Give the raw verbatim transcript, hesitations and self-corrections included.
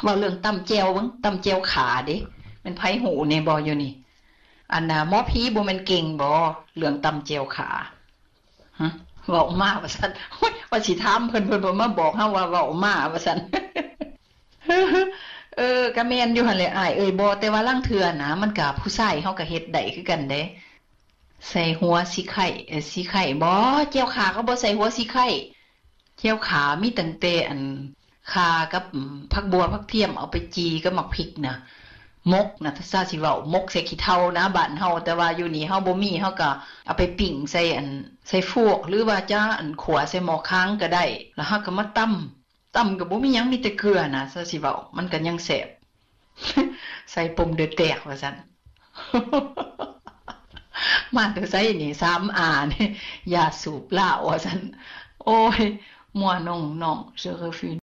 ว่าเรื่องตำแจวบ้างตำแจวขาเด้มันไผหูในบ่อยู่นี่อันน่ะหมอผีบ่แม่นเก่งบ่เรื่องตำแจวขาฮะเว้ามาว่าซั่นโอ๊ยว่าสิถามเพิ่นเพิ่นบ่มาบอกเฮาว่าเว้ามาว่าซั่น เออก็แม่นอยู่หั่นแหละอ้ายเอ้ยบ่แต่ว่าลางเทื่อนะมันก็ผู้ชายเฮาก็เฮ็ดได้คือกันเด้ใส่หัวสิไข่เออสิไข่บ่แจ่วขาก็บ่ใส่หัวสิไข่แจ่วขามีตั้งแต่อันข่ากับผักบัวผักเทียมเอาไปจีกับหมักพริกน่ะมกน่ะถ้าซาสิเว้ามกใส่ขี้เถ้านะบ้านเฮาแต่ว่าอยู่นี่เฮาบ่มีเฮาก็เอาไปปิ้งใส่อันใส่ฟวกหรือว่าจะอันขัวใส่หม้อค้างก็ได้แล้วเฮาก็มาตำตำก็บ่มีหยังมีแต่เกลือนะซาสิเว้ามันก็ยังแซ่บ ใส่ปมเดือดแตกว่าซั่น มาแต่ใส่นี่สามอานี่ยาสูบเหล้าว่าซั่นโอ้ยมัวน้องๆ je refuse